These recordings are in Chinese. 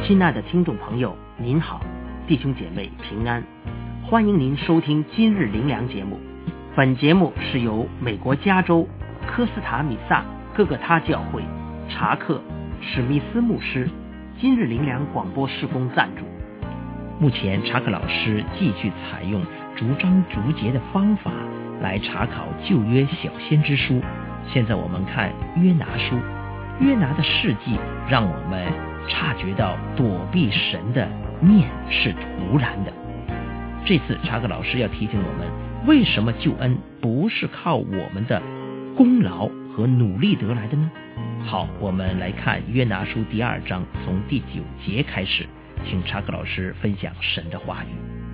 亲爱的听众朋友，您好，弟兄姐妹平安，欢迎您收听今日灵粮节目。本节目是由美国加州科斯塔米萨各个他教会查克史密斯牧师今日灵粮广播事工赞助。 目前查克老师继续采用逐章逐节的方法来查考旧约小先知书。现在我们看约拿书，约拿的事迹让我们察觉到躲避神的面是突然的。这次查克老师要提醒我们，为什么救恩不是靠我们的功劳和努力得来的呢？好，我们来看约拿书第2章，从第9节开始，请查克老师分享神的话语。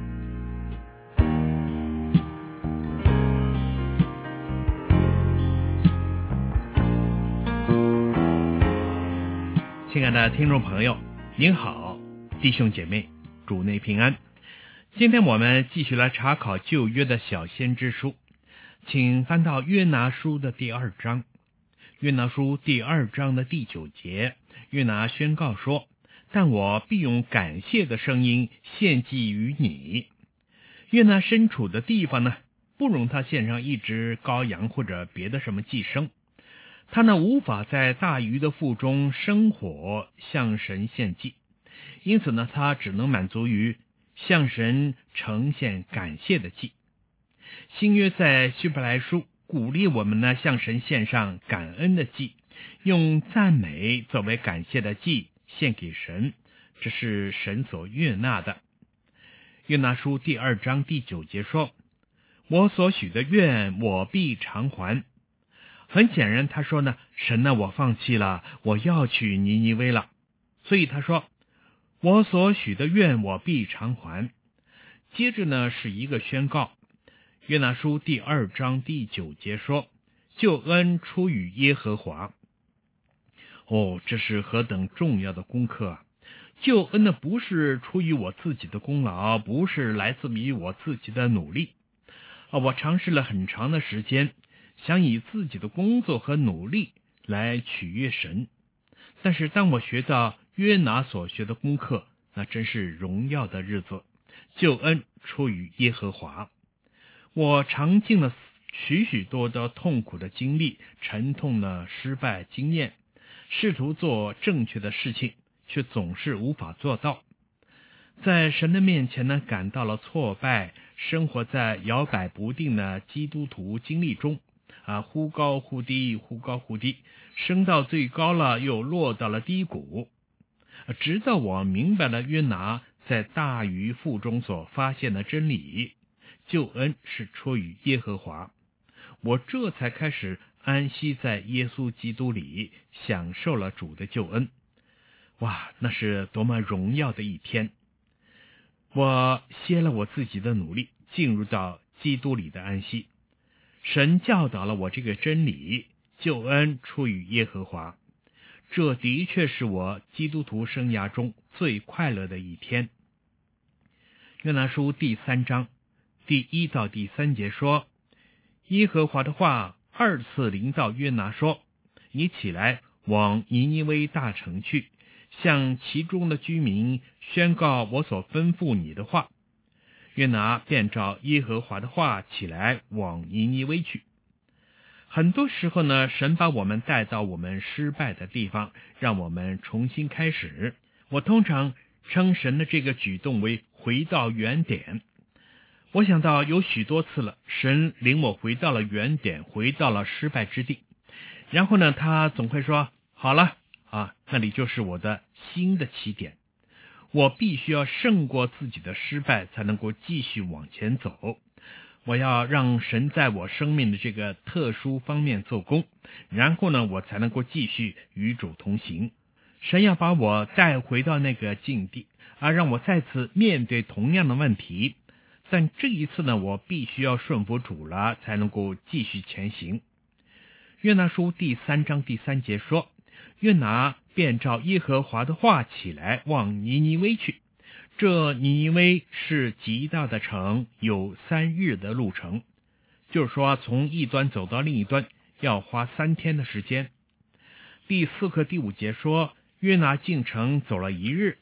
亲爱的听众朋友，您好，弟兄姐妹，主内平安。今天我们继续来查考旧约的小先知书，请翻到约拿书的第2章。约拿书第2章的第9节，约拿宣告说：但我必用感谢的声音献祭于你。约拿身处的地方呢，不容他献上一只羔羊或者别的什么祭牲，他呢无法在大鱼的腹中生火向神献祭，因此呢他只能满足于向神呈现感谢的祭。新约在希伯来书鼓励我们呢向神献上感恩的祭，用赞美作为感谢的祭献给神，这是神所悦纳的。约拿书第2章第9节说：我所许的愿我必偿还。很显然他说呢，神呢我放弃了，我要去尼尼微了，所以他说我所许的愿我必偿还。接着呢是一个宣告，约拿书第2章第9节说：救恩出于耶和华。这是何等重要的功课啊！救恩呢不是出于我自己的功劳，不是来自于我自己的努力。我尝试了很长的时间，想以自己的工作和努力来取悦神，但是当我学到约拿所学的功课，那真是荣耀的日子。救恩出于耶和华。我尝尽了许许多多痛苦的经历，沉痛的失败经验，试图做正确的事情，却总是无法做到。在神的面前呢，感到了挫败，生活在摇摆不定的基督徒经历中，忽高忽低，忽高忽低，升到最高了，又落到了低谷。直到我明白了约拿在大鱼腹中所发现的真理，救恩是出于耶和华，我这才开始安息在耶稣基督里，享受了主的救恩。哇，那是多么荣耀的一天！我歇了我自己的努力，进入到基督里的安息。神教导了我这个真理，救恩出于耶和华。这的确是我基督徒生涯中最快乐的一天。约拿书第3章第1到第3节说：耶和华的话2次临到约拿说：你起来往尼尼微大城去，向其中的居民宣告我所吩咐你的话。约拿便照耶和华的话起来往尼尼微去。很多时候呢，神把我们带到我们失败的地方，让我们重新开始。我通常称神的这个举动为回到原点。我想到有许多次了，神领我回到了原点，回到了失败之地。然后呢，他总会说：好了那里就是我的新的起点。我必须要胜过自己的失败，才能够继续往前走。我要让神在我生命的这个特殊方面做工，然后呢，我才能够继续与主同行。神要把我带回到那个境地，让我再次面对同样的问题。但这一次呢，我必须要顺服主了，才能够继续前行。约拿书第3章第3节说：约拿便照耶和华的话起来往尼尼微去。这尼尼微是极大的城，有3日的路程，就是说从一端走到另一端要花3天的时间。第4和第5节说，约拿进城走了1日，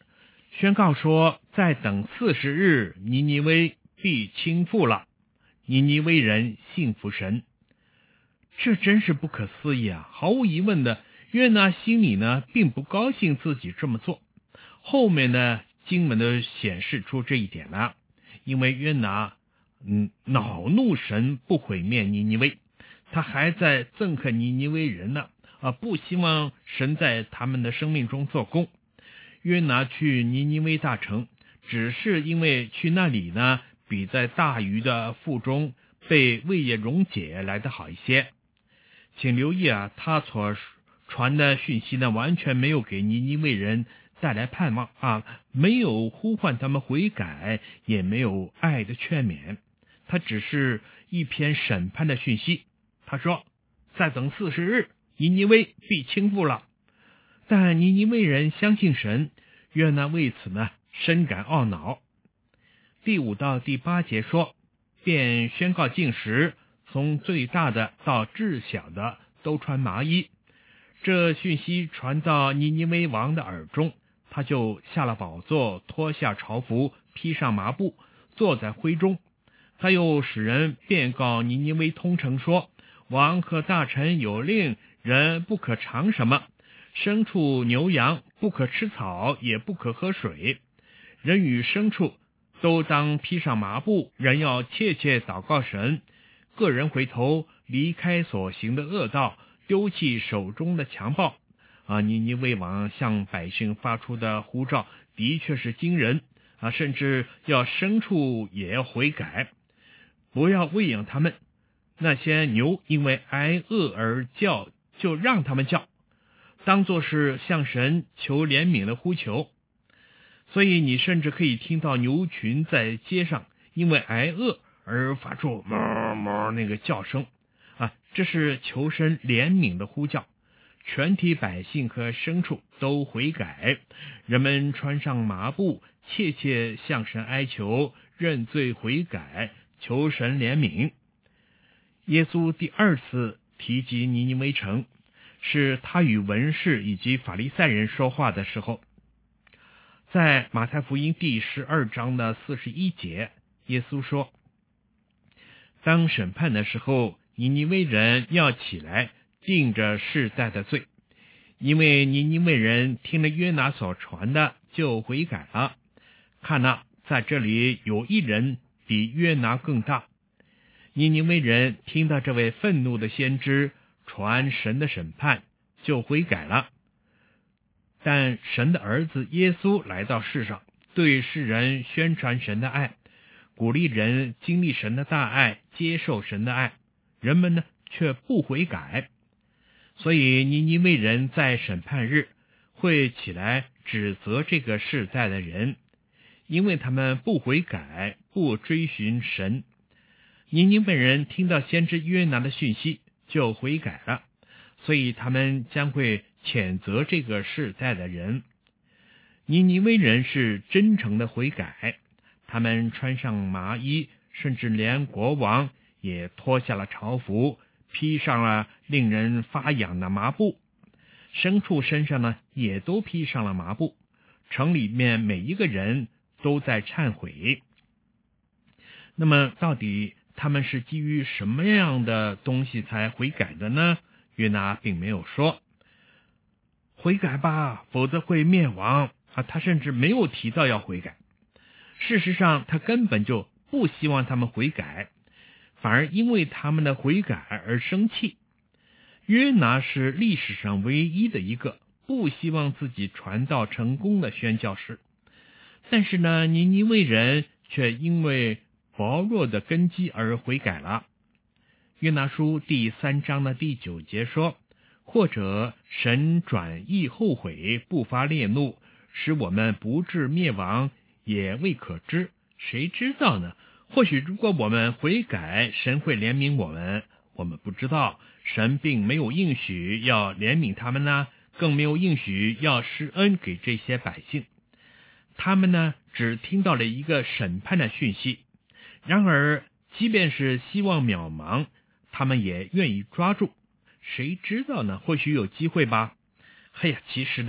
宣告说，再等40日，尼尼微必倾覆了。尼尼微人信服神，这真是不可思议啊！毫无疑问的，约拿心里呢并不高兴自己这么做。后面呢经文都显示出这一点了，因为约拿恼怒神不毁灭尼尼微，他还在憎恨尼尼微人呢，不希望神在他们的生命中做工。约拿去尼尼微大城，只是因为去那里呢比在大鱼的腹中被胃液溶解来得好一些。请留意啊，他所传的讯息呢完全没有给尼尼微人带来盼望啊，没有呼唤他们悔改，也没有爱的劝勉，他只是一篇审判的讯息。他说，再等40日，尼尼微必倾覆了。但尼尼微人相信神，约拿为此呢深感懊恼。第5到第8节说，便宣告禁食，从最大的到至小的都穿麻衣。这讯息传到尼尼微王的耳中，他就下了宝座，脱下朝服，披上麻布，坐在灰中。他又使人便告尼尼微通城说，王和大臣有令，人不可尝什么，牲畜牛羊不可吃草，也不可喝水，人与牲畜都当披上麻布，人要切切祷告神，个人回头离开所行的恶道，丢弃手中的强暴。尼尼微王向百姓发出的呼召的确是惊人甚至要牲畜也要悔改，不要喂养他们。那些牛因为挨饿而叫，就让他们叫，当作是向神求怜悯的呼求。所以你甚至可以听到牛群在街上因为挨饿而发出哞哞那个叫声这是求神怜悯的呼叫。全体百姓和牲畜都悔改，人们穿上麻布，切切向神哀求，认罪悔改，求神怜悯。耶稣第2次提及尼尼微城，是他与文士以及法利赛人说话的时候。在马太福音第12章的41节，耶稣说，当审判的时候，尼尼微人要起来定着世代的罪，因为尼尼微人听了约拿所传的就悔改了。看哪，在这里有一人比约拿更大。尼尼微人听到这位愤怒的先知传神的审判，就悔改了。但神的儿子耶稣来到世上，对世人宣传神的爱，鼓励人经历神的大爱，接受神的爱，人们呢却不悔改。所以尼尼微人在审判日会起来指责这个世代的人，因为他们不悔改，不追寻神。尼尼微人听到先知约拿的讯息就悔改了，所以他们将会谴责这个世代的人。尼尼微人是真诚的悔改，他们穿上麻衣，甚至连国王也脱下了朝服，披上了令人发痒的麻布，牲畜身上呢也都披上了麻布，城里面每一个人都在忏悔。那么到底他们是基于什么样的东西才悔改的呢？约拿并没有说悔改吧，否则会灭亡他甚至没有提到要悔改。事实上他根本就不希望他们悔改，反而因为他们的悔改而生气。约拿是历史上唯一的一个不希望自己传道成功的宣教士，但是呢，尼尼微人却因为薄弱的根基而悔改了。约拿书第3章的第9节说，或者神转意后悔，不发烈怒，使我们不至灭亡，也未可知，谁知道呢？或许如果我们悔改，神会怜悯我们，我们不知道。神并没有应许要怜悯他们呢，更没有应许要施恩给这些百姓。他们呢，只听到了一个审判的讯息。然而即便是希望渺茫，他们也愿意抓住。谁知道呢？或许有机会吧。其实呢，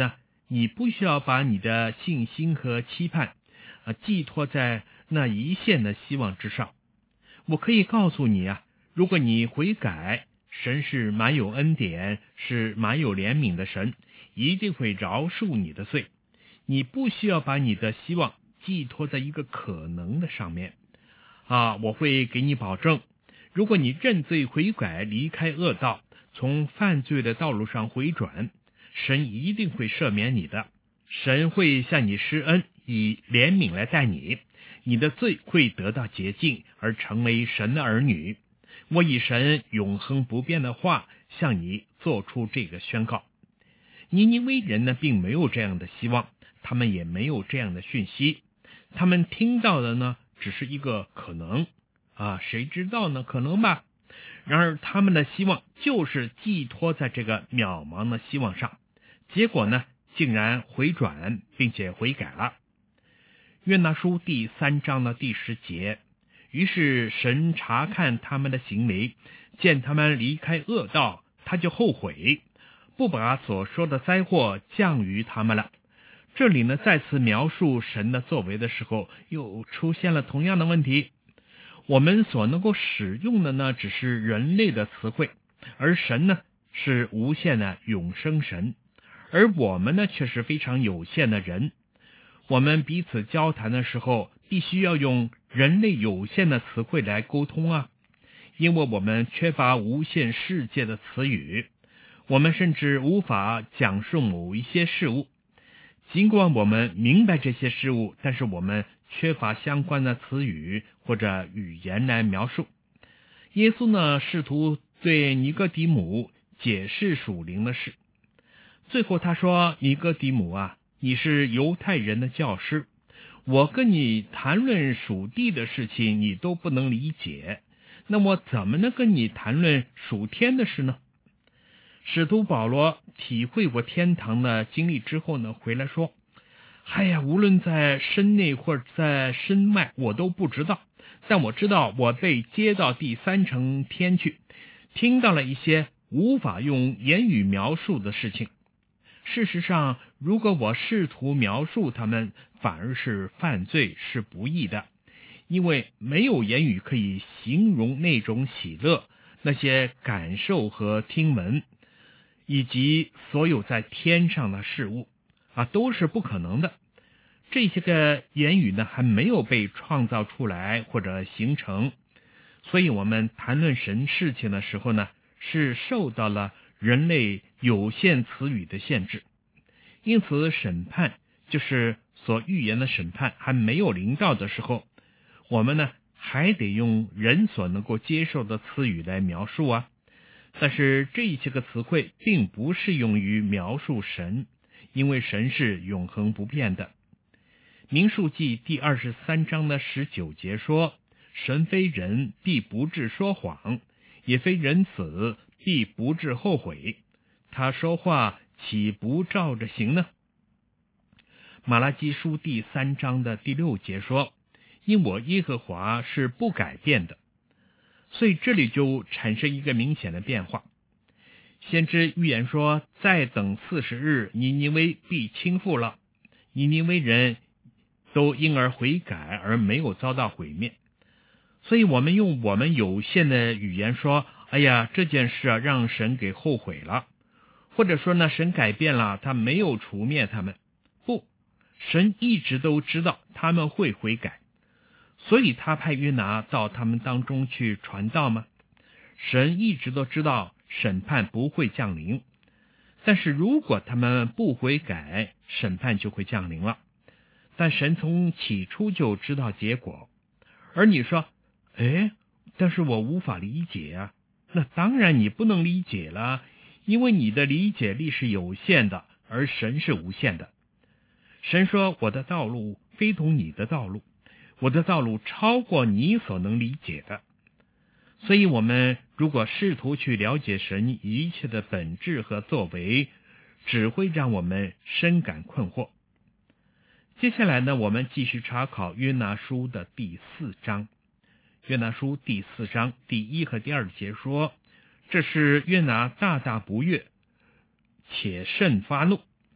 你不需要把你的信心和期盼寄托在那一线的希望之上。我可以告诉你如果你悔改，神是满有恩典，是满有怜悯的神，一定会饶恕你的罪。你不需要把你的希望寄托在一个可能的上面我会给你保证，如果你认罪悔改，离开恶道，从犯罪的道路上回转，神一定会赦免你的。神会向你施恩，以怜悯来待你，你的罪会得到洁净，而成为神的儿女。我以神永恒不变的话向你做出这个宣告。尼尼微人呢，并没有这样的希望，他们也没有这样的讯息，他们听到的呢，只是一个可能谁知道呢？可能吧。然而他们的希望就是寄托在这个渺茫的希望上，结果呢，竟然回转并且悔改了。约拿书第3章的第10节，于是神查看他们的行为，见他们离开恶道，他就后悔，不把所说的灾祸降于他们了。这里呢，再次描述神的作为的时候，又出现了同样的问题。我们所能够使用的呢，只是人类的词汇，而神呢，是无限的永生神，而我们呢，却是非常有限的人。我们彼此交谈的时候，必须要用人类有限的词汇来沟通因为我们缺乏无限世界的词语，我们甚至无法讲述某一些事物。尽管我们明白这些事物，但是我们缺乏相关的词语或者语言来描述。耶稣呢，试图对尼哥底母解释属灵的事。最后他说，尼哥底母你是犹太人的教师，我跟你谈论属地的事情你都不能理解，那我怎么能跟你谈论属天的事呢？使徒保罗体会过天堂的经历之后呢，回来说，无论在身内或者在身外，我都不知道，但我知道我被接到第3层天去，听到了一些无法用言语描述的事情。事实上，如果我试图描述他们，反而是犯罪，是不义的，因为没有言语可以形容那种喜乐，那些感受和听闻，以及所有在天上的事物都是不可能的。这些个言语呢，还没有被创造出来或者形成，所以我们谈论神事情的时候呢，是受到了人类有限词语的限制。因此审判，就是所预言的审判，还没有临到的时候，我们呢还得用人所能够接受的词语来描述但是这些个词汇并不适用于描述神，因为神是永恒不变的。民数记第23章的19节说，神非人，必不致说谎，也非人子，必不致后悔，他说话岂不照着行呢？马拉基书第3章的第6节说，因我耶和华是不改变的。所以这里就产生一个明显的变化。先知预言说，再等40日，尼尼微必倾覆了。尼尼微人都因而悔改，而没有遭到毁灭。所以我们用我们有限的语言说，这件事让神给后悔了，或者说呢，神改变了，他没有除灭他们。不，神一直都知道他们会悔改，所以他派约拿到他们当中去传道吗？神一直都知道审判不会降临，但是如果他们不悔改，审判就会降临了。但神从起初就知道结果。而你说，但是我无法理解那当然你不能理解了，因为你的理解力是有限的，而神是无限的。神说，我的道路非同你的道路，我的道路超过你所能理解的。所以我们如果试图去了解神一切的本质和作为，只会让我们深感困惑。接下来呢，我们继续查考约拿书的第4章。约拿书第4章第1和第2节说，这是约拿大大不悦，且甚发怒，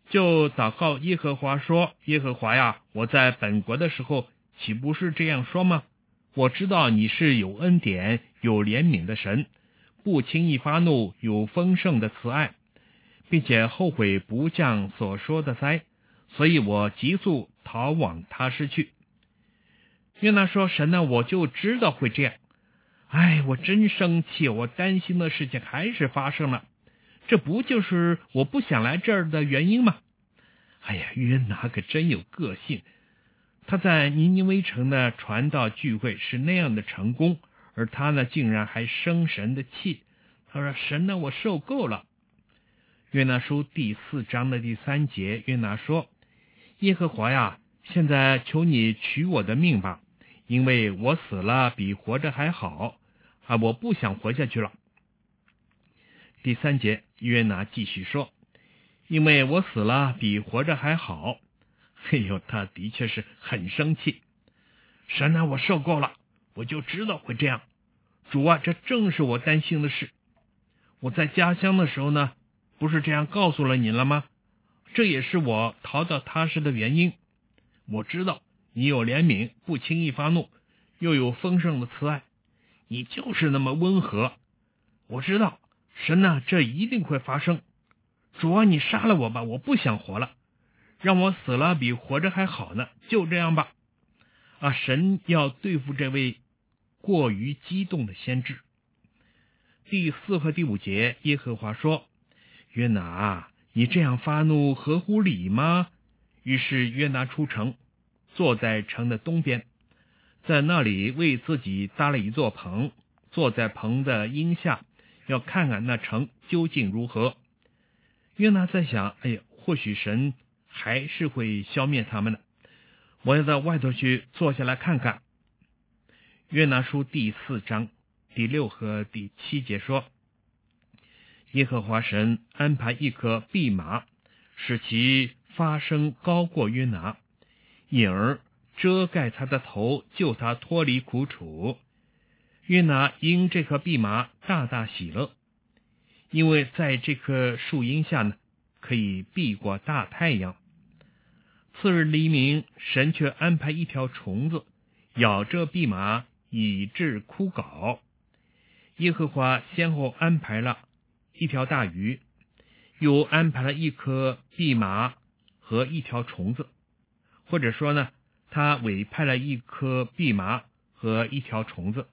就祷告耶和华说，耶和华呀，我在本国的时候岂不是这样说吗？我知道你是有恩典有怜悯的神，不轻易发怒，有丰盛的慈爱，并且后悔不降所说的灾，所以我急速逃往他施去。约拿说，神呢，我就知道会这样，我真生气，我担心的事情还是发生了，这不就是我不想来这儿的原因吗？约拿可真有个性，他在尼尼微城的传道聚会是那样的成功，而他呢竟然还生神的气。他说，神呢，我受够了。约拿书第4章的第3节，约拿说，耶和华呀，现在求你取我的命吧，因为我死了比活着还好，我不想活下去了。第3节，约拿继续说，因为我死了比活着还好。他的确是很生气。神啊，我受够了，我就知道会这样。主啊，这正是我担心的事。我在家乡的时候呢，不是这样告诉了你了吗？这也是我逃到他施的原因。我知道你有怜悯，不轻易发怒，又有丰盛的慈爱，你就是那么温和。我知道神啊，这一定会发生。主啊，你杀了我吧，我不想活了，让我死了比活着还好呢，就这样吧。神要对付这位过于激动的先知。第4和第5节，耶和华说，约拿，你这样发怒合乎理吗？于是约拿出城，坐在城的东边，在那里为自己搭了一座棚，坐在棚的荫下，要看看那城究竟如何。约拿在想，或许神还是会消灭他们的，我要到外头去坐下来看看。约拿书第4章第6和第7节说，耶和华神安排一棵蓖麻，使其发声高过约拿，因而遮盖他的头，救他脱离苦楚。约拿因这棵蓖麻大大喜乐，因为在这棵树荫下呢，可以避过大太阳。次日黎明，神却安排一条虫子咬着蓖麻，以致枯槁。耶和华先后安排了一条大鱼，又安排了一颗蓖麻和一条虫子，或者说呢，他委派了一颗蓖麻和一条虫子。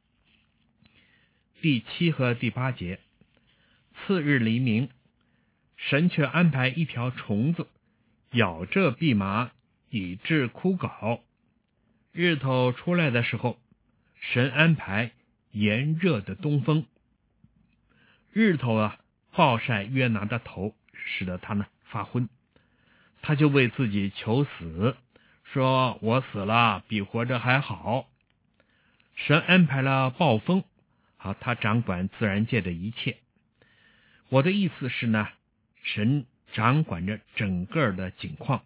第7和第8节，次日黎明，神却安排一条虫子咬着蓖麻，以致枯槁。日头出来的时候，神安排炎热的东风，日头暴晒约拿的头，使得他呢发昏。他就为自己求死，说，我死了比活着还好。神安排了暴风，他掌管自然界的一切。我的意思是呢，神掌管着整个的景况。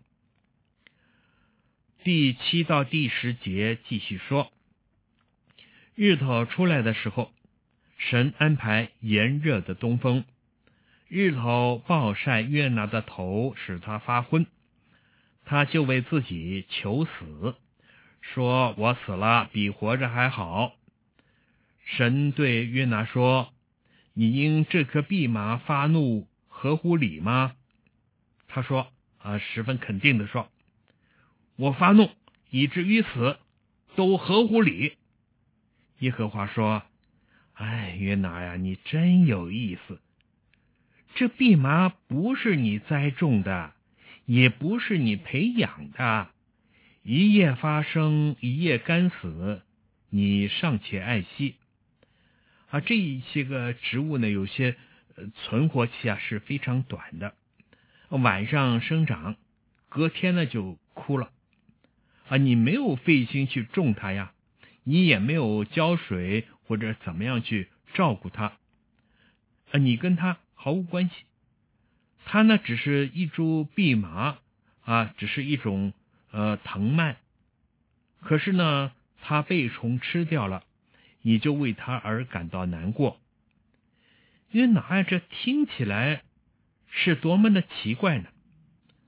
第7到第10节继续说，日头出来的时候，神安排炎热的东风，日头暴晒约拿的头，使他发昏。他就为自己求死，说，我死了比活着还好。神对约拿说，你因这颗蓖麻发怒合乎理吗？他说，十分肯定的说，我发怒以至于死都合乎理。耶和华说，约拿呀，你真有意思，这蓖麻不是你栽种的，也不是你培养的，一夜发生一夜干死，你尚且爱惜。这些个植物呢，有些存活期是非常短的，晚上生长，隔天呢就枯了。你没有费心去种它呀，你也没有浇水或者怎么样去照顾它，你跟它毫无关系。它呢只是一株蓖麻只是一种藤蔓，可是呢它被虫吃掉了，你就为它而感到难过。约拿这听起来是多么的奇怪呢？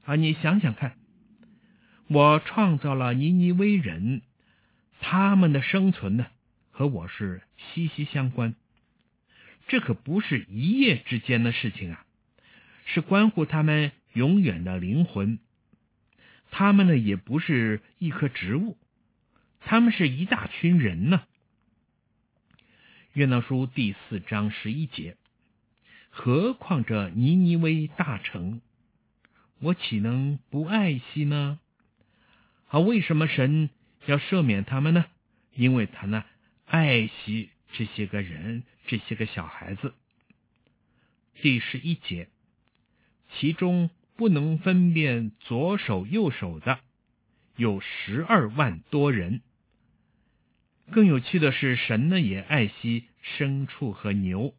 你想想看，我创造了尼尼微人，他们的生存呢，和我是息息相关。这可不是一夜之间的事情啊，是关乎他们永远的灵魂。他们呢，也不是一棵植物，他们是一大群人呢。约拿书第4章11节，何况这尼尼微大城，我岂能不爱惜呢？为什么神要赦免他们呢？因为他呢，爱惜这些个人，这些个小孩子。第11节，其中不能分辨左手右手的有12万多人。更有趣的是，神呢也爱惜牲畜和牛。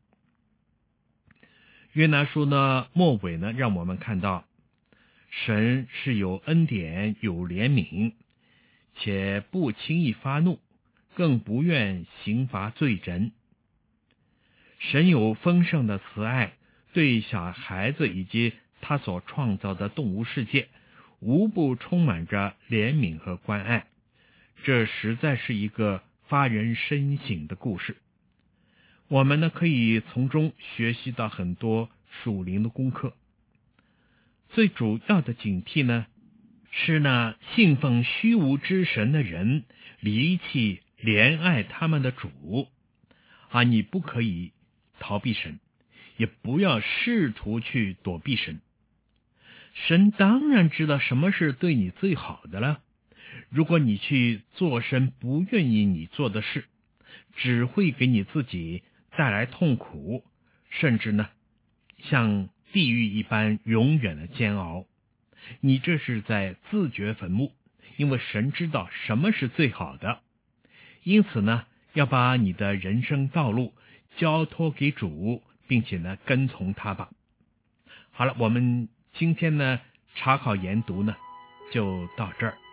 约拿书呢末尾呢，让我们看到神是有恩典有怜悯，且不轻易发怒，更不愿刑罚罪人。神有丰盛的慈爱，对小孩子以及他所创造的动物世界无不充满着怜悯和关爱。这实在是一个发人深省的故事。我们呢可以从中学习到很多属灵的功课。最主要的警惕呢，是那信奉虚无之神的人离弃怜爱他们的主。你不可以逃避神，也不要试图去躲避神。神当然知道什么是对你最好的了。如果你去做神不愿意你做的事，只会给你自己带来痛苦，甚至呢，像地狱一般永远的煎熬。你这是在自掘坟墓，因为神知道什么是最好的。因此呢，要把你的人生道路交托给主，并且呢，跟从他吧。好了，我们今天呢，查考研读呢，就到这儿。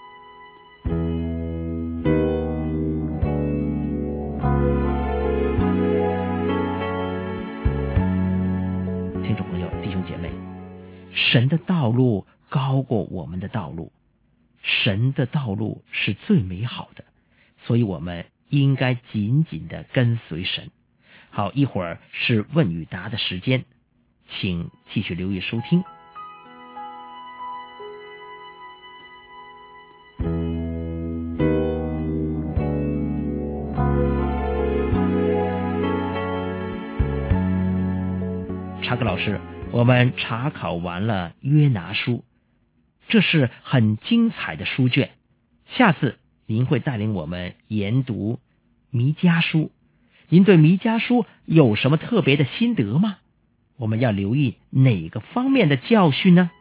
听众朋友、弟兄姐妹，神的道路高过我们的道路，神的道路是最美好的，所以我们应该紧紧的跟随神。好，一会儿是问与答的时间，请继续留意收听。查克老师，我们查考完了约拿书，这是很精彩的书卷。下次您会带领我们研读弥迦书，您对弥迦书有什么特别的心得吗？我们要留意哪个方面的教训呢？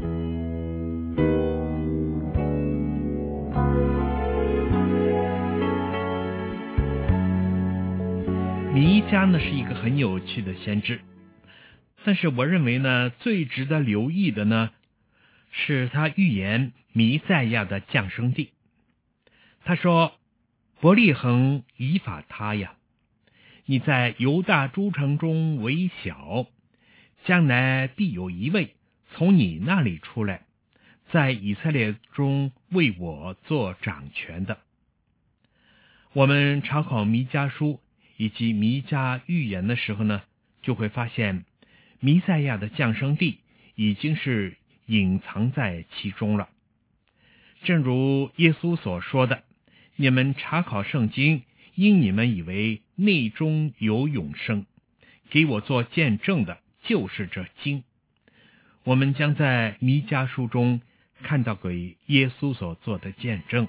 弥迦呢是一个很有趣的先知，但是我认为呢，最值得留意的呢，是他预言弥赛亚的降生地。他说：伯利恒以法他呀，你在犹大诸城中为小，将来必有一位从你那里出来，在以色列中为我做掌权的。我们查考弥迦书以及弥迦预言的时候呢，就会发现弥赛亚的降生地已经是隐藏在其中了。正如耶稣所说的，你们查考圣经，因你们以为内中有永生，给我做见证的就是这经。我们将在弥迦书中看到给耶稣所做的见证。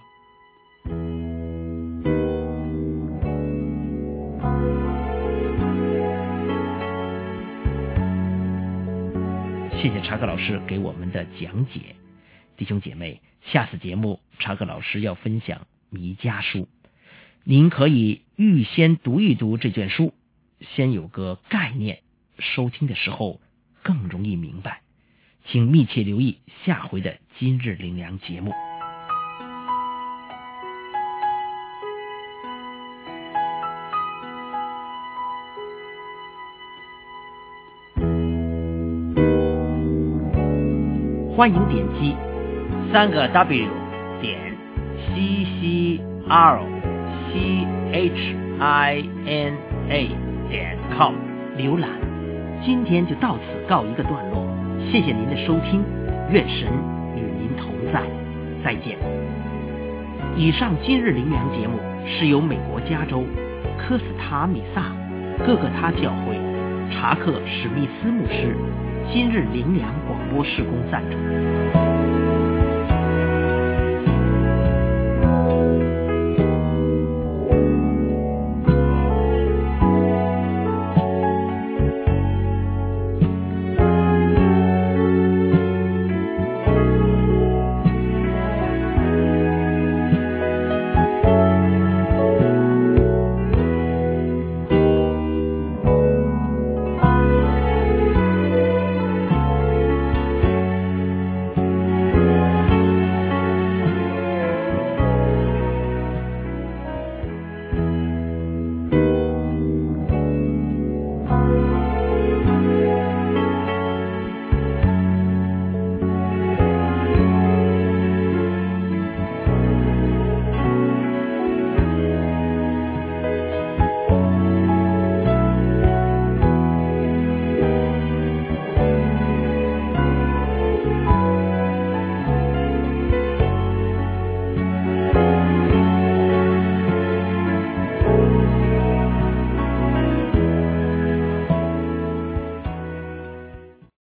谢谢查克老师给我们的讲解。弟兄姐妹，下次节目查克老师要分享弥迦书，您可以预先读一读这卷书，先有个概念，收听的时候更容易明白。请密切留意下回的今日灵粮节目。 欢迎点击 3W 点 CCRCHINA 点 com 浏览。今天就到此告一个段落，谢谢您的收听，愿神与您同在，再见。以上今日灵粮节目是由美国加州科斯塔米萨各个他教会查克史密斯牧师今日灵粮广播事工赞助。